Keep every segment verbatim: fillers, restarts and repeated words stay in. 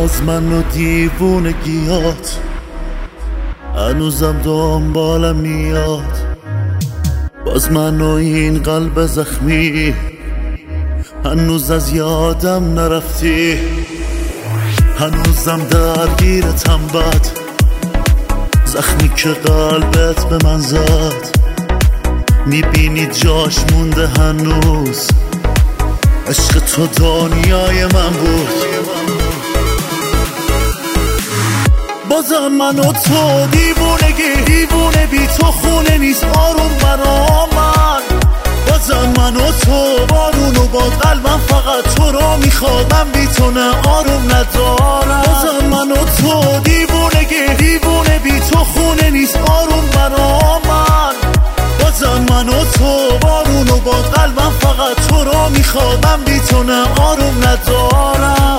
باز من و دیوونگیات هنوزم دنبالم میاد، باز من و این قلب زخمی هنوز از یادم نرفتی، هنوزم درگیرتم بد زخمی که قلبت به من زد، میبینی جاش مونده هنوز، عشق تو دنیای من بود. بازم من و تو دیوونگی، دیوونه بی تو خونه نیست آروم برا من، بازم من و تو بارون و باد قلبم فقط تو رو میخواد، من بی تو نه آروم ندارم. بازم من و تو دیوونگی، دیوونه بی تو خونه نیست آروم برا من، بازم من و تو بارون و باد قلبم فقط تو رو میخواد، من بی تو نه آروم ندارم.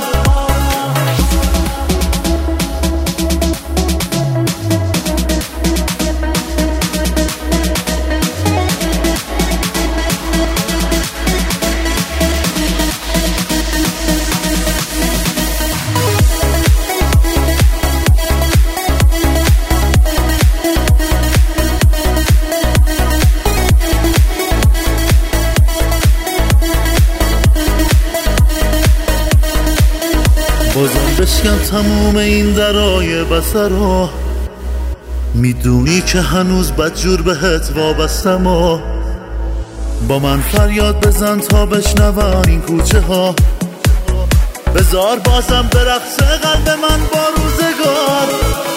بازم بشکن تموم این درای بسر رو، میدونی که هنوز بدجور بهت وابستم و با من فریاد بزن تا بشنون این کوچه ها، بذار بازم برقص قلب من با روزگار.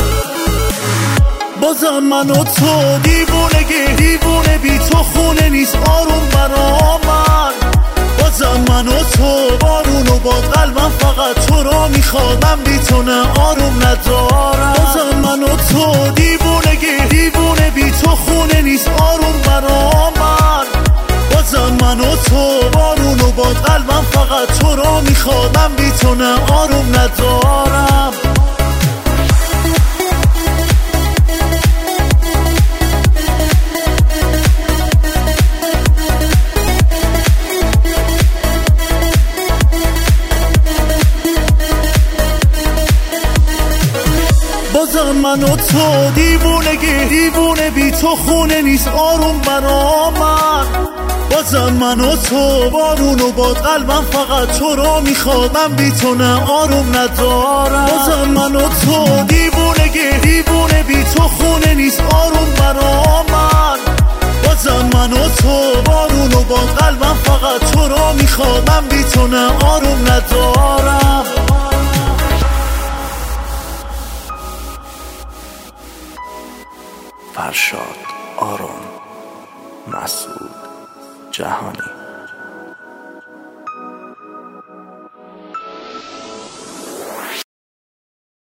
بازم من و تو دیوونگی، دیوونه بی تو خونه نیست آروم برا من، بازم من و تو بارون و باد قلبم فقط تو رو میخواد، من بی تو نه آروم ندارم. بازم من و تو دیوونگی، دیوونه بی تو خونه نیست آروم برا من، بازم من و تو بارون و باد قلبم فقط تو رو میخواد، من بی تو نه آروم ندارم. بازم من و تو دیوونگی، دیوونه بی تو خونه نیست آروم برا من، بازم من و تو بارون و باد قلبم فقط تو رو میخواد، من بی تو نه آروم ندارم. بازم من و تو دیوونگی، دیوونه بی تو خونه نیست آروم برا من، بازم من و تو بارون و باد قلبم فقط تو رو میخواد، من بی تو نه آروم ندارم. فرشاد آرون، مسعود جهانی.